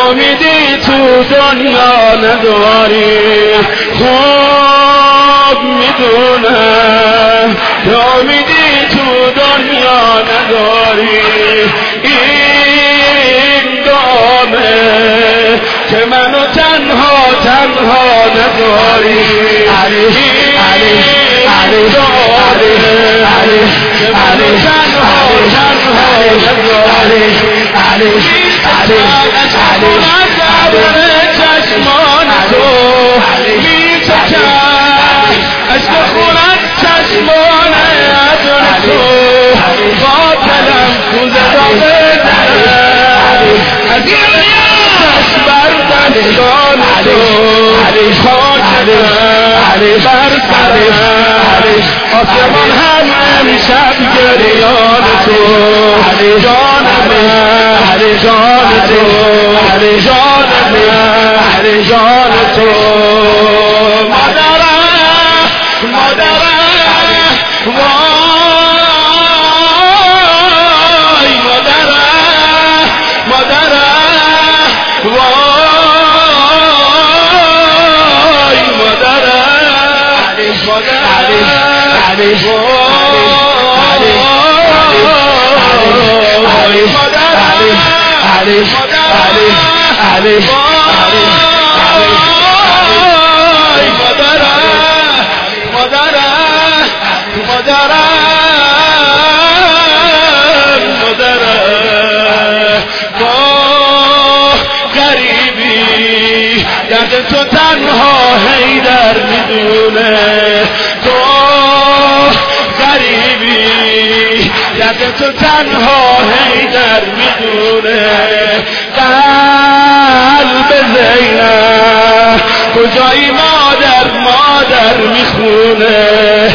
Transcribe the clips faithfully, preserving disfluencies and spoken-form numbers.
امیدی تو دنیا نداری خوب میدونم امیدی تو دنیا نداری این دامه که منو تنها تنها نداری این دامه که منو تنها تنها نداری چشمان تو میچکم عشق خونت چشمان عدن تو با تلفظ دامه از چشم بر دستان تو خاکم بر سرم آسمان هم امشب گریان تو جانم جان تو جان من جان تو مادرم مادرم وای مادرم مادرم وای مادرم علی علی علی مادرم مادرم مادرم مادرم با غریبی درد تو تنها حیدر میدونه تو غریبی درد تو تنها حیدر میدونه قلب زینب کجایی مادر مادر میخونه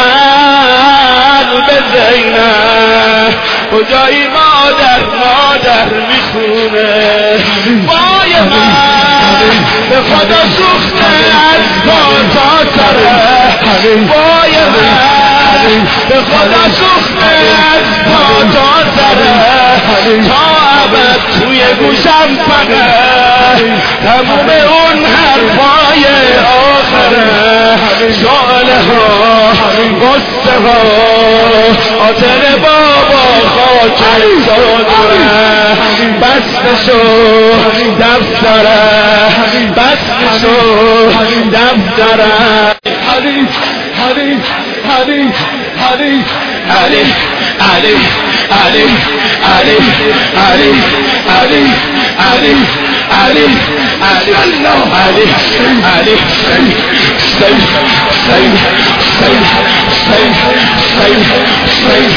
قلب زینب کجایی مادر مادر میخونه وای من به خدا سوخته از پا تا سره وای من به خدا سوخته از پا تا سره تا ابد توی گوشم فقط تموم اون حرفای آخره شعله ها غصه ها آتر بابا خاک سادره بسته شو دفتره بسته شو دفتره حدیث حدیث حدیث حدیث حدیث علی علی علی علی علی علی علی علی الله علی علی سید سید سید سید سید سید سید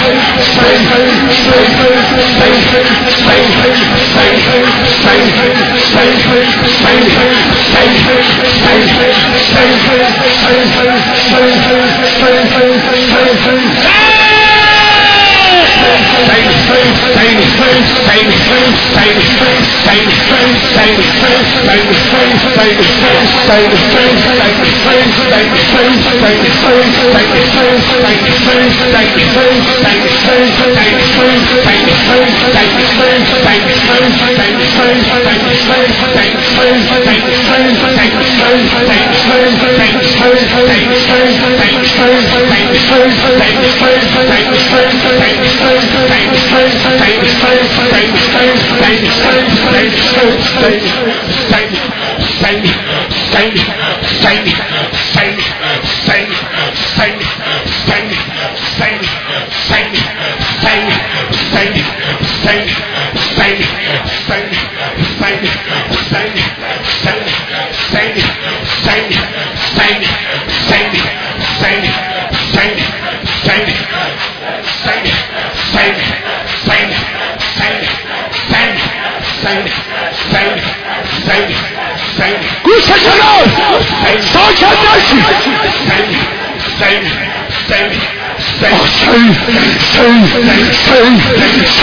گوش کنار ساکت نشی سید سید سید سید سید سید